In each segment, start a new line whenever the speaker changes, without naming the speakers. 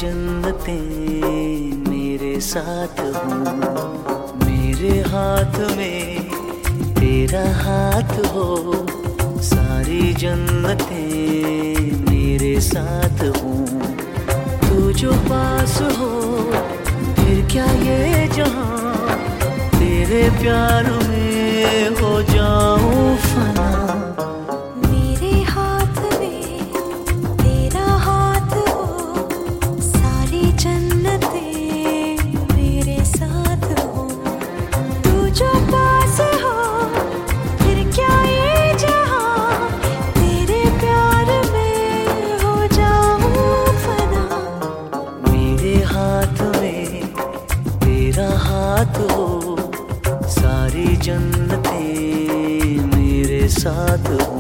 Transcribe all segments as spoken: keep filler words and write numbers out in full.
जन्नतें मेरे साथ हो, मेरे हाथ में तेरा हाथ हो, सारी जन्नतें मेरे साथ हो। तू जो पास हो फिर क्या ये जहां, तेरे प्यार में हो जाऊं फना। सारी जन्नतें मेरे साथ हो।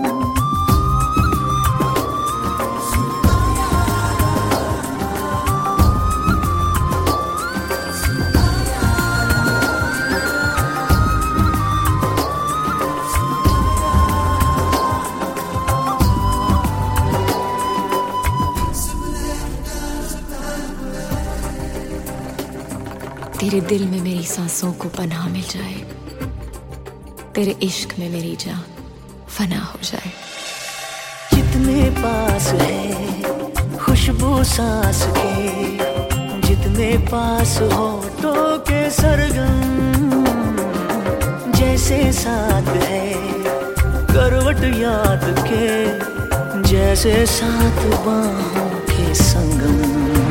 तेरे दिल में मेरी सांसों को पनाह मिल जाए, तेरे इश्क में मेरी जान फना हो जाए।
जितने पास है खुशबू सांस के, जितने पास होठों के सरगम, जैसे साथ है करवट याद के, जैसे साथ बाहों के संगम।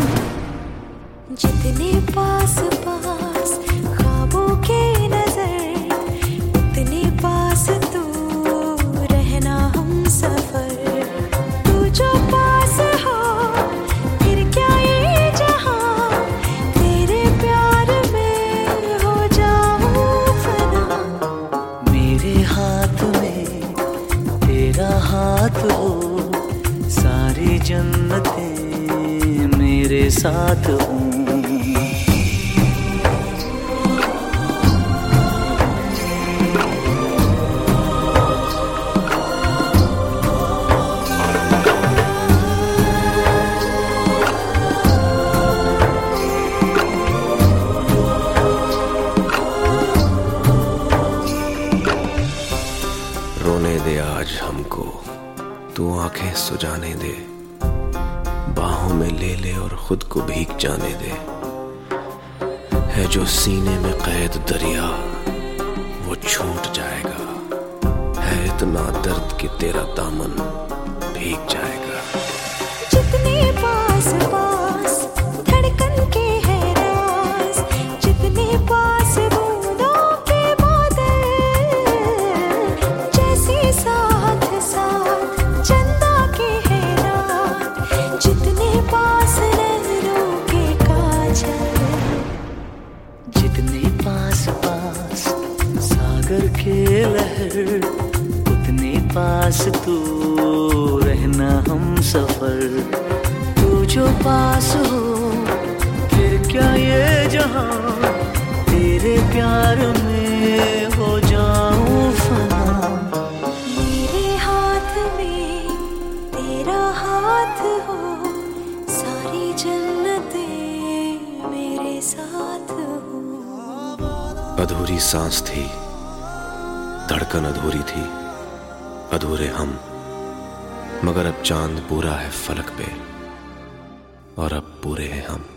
जितने पास पास ख्वाबों के नजर, उतने पास तू रहना हम सफर। तू जो पास हो फिर क्या ये जहां, तेरे प्यार में हो जाऊं फना।
मेरे हाथ में तेरा हाथ हो, सारी जन्नतें मेरे साथ हो।
रोने दे आज हमको, तू आंखें सुजाने दे, बाहों में ले ले और खुद को भीग जाने दे। है जो सीने में कैद दरिया वो छूट जाएगा, है इतना दर्द कि तेरा दामन भीग जाएगा।
जितने पास पास धड़कन के है राज, जितने पास बूंदों के बादल, जैसे साथ साथ चंदा के है रात, जितने पास नजरों के काजल।
जितने पास पास सागर के लहर, उतने पास तू रहना हम सफर। तू जो पास हो फिर क्या ये जहां, तेरे प्यार में हो जाऊं फना।
मेरे हाथ में तेरा हाथ हो, सारी जन्नतें मेरे साथ हो।
अधूरी सांस थी, धड़कन अधूरी थी, अधूरे हम, मगर अब चांद पूरा है फलक पे और अब पूरे हैं हम।